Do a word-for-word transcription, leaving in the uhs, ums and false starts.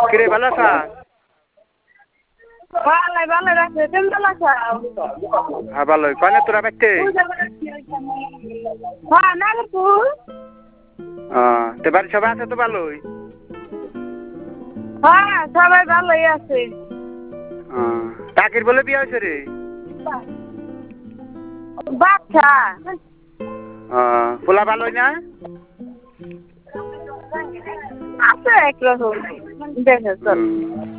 কিরে ভালো আছা? ভালোই ভালো রাখছে তুমি ভালো আছো? হ্যাঁ ভালোই কনে তোরা বাইতে? হ্যাঁ নাগরপুর। হ্যাঁ তে বাড়ি সবাই আছে তো ভালোই? হ্যাঁ সবাই ভালোই আছে। হ্যাঁ টাকির বলে বিয়ে হয়েছে রে? বাচ্চা হ্যাঁ পোলা ভালোই না? আছে একরকম দেখে চল। হুম।